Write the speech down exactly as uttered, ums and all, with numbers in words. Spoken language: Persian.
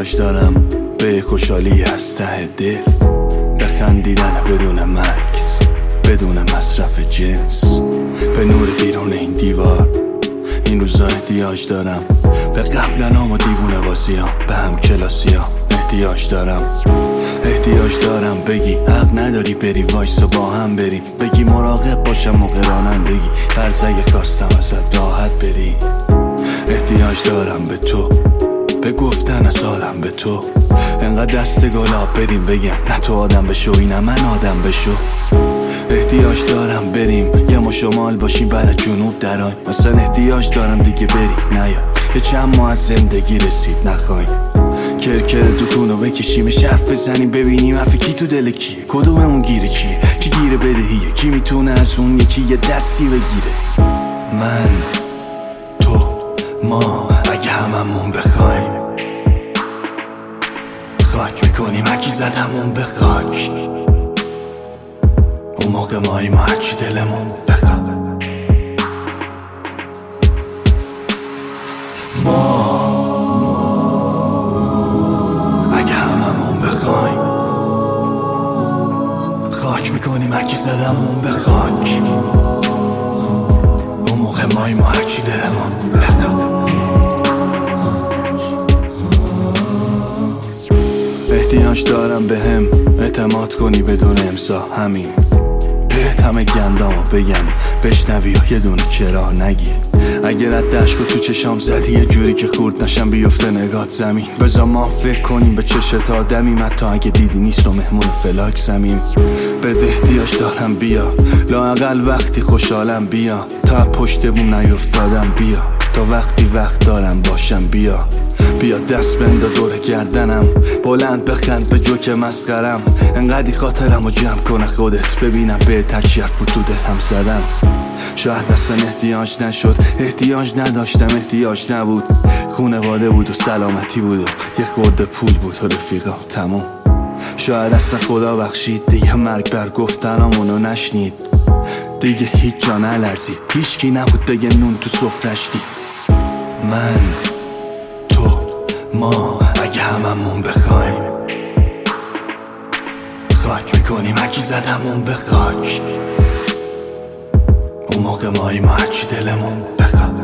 احتیاج دارم به خوشحالی از ته دل، بخندیدن بدون مکس، بدون مصرف جنس، به نور بیرون این دیوار. این روزا احتیاج دارم به قبلنام و دیوونه بازیام، به هم کلاسیام احتیاج دارم. احتیاج دارم بگی حق نداری بری، وایسا با هم بریم، بگی مراقب باشم موقع رانندگی، فرض اگه خواستم ازت راحت بری. احتیاج دارم به تو، به گفتن از حالم به تو، انقدر دست گلاب بدیم بگم نه تو آدم بشو اینم من آدم بشو. احتیاج دارم بریم یه ما شمال باشیم برای جنوب درای، مثلا احتیاج دارم دیگه بریم نیا یه چند ماه از زندگی رسید نخوایم کرکر دکونو بکشیم، شرف بزنیم ببینیم حرف کی تو دل کیه، کدوممون گیره چیه، کی گیره بدهیه، کی میتونه از اون یکی یه دستی بگیره. من تو ما اگه هممون بخوایم خاک میکنیم هرکی زد همون به خاک، اون موقع مایی ما هرچی دلمون بخواد. ما اگه هممون بخوایم خاک میکنیم هرکی زد همون به خاک، اون موقع مایی ما هرچی دلمون بخواد. احتیاج دارم به هم اعتماد کنی بدون امضا، همین بهت همه گندامو بگم بشنوی و یه دونه چرا نگی. اگر رد عشقو تو چشام زدی یه جوری که خورد نشم بیفته نگات زمین، بذار ما فکر کنیم به چشت آدمیم، حتی اگه دیدی نیست و مهمون فلاک زمین. بده احتیاج دارم بیا لااقل وقتی خوشحالم بیا، تا پشت بوم نیفتادم بیا، تا وقتی وقت دارم باشم بیا، بیا دست بنده دور گردنم، بلند بخند به جوک مسخرم، انقدی خاطرم رو جمع کنه خودت ببینم به ترچی حرف تو دلم زدم. شاید اصلا احتیاج نشد، احتیاج نداشتم، احتیاج نبود، خونواده بود و سلامتی بود و یه خورده پول بود و رفیقا تموم. شاید اصلا خدا بخشید دیگه مرگ بر گفتنامونو نشنید، دیگه هیچ جا نلرزید، هیچکی نبود بگه نون تو سفرش دید. من تو ما اگه هممون بخوایم خاک میکنیم هرکی زد همون به خاک، اون موقع مایی ما هرچی دلمون بخواد.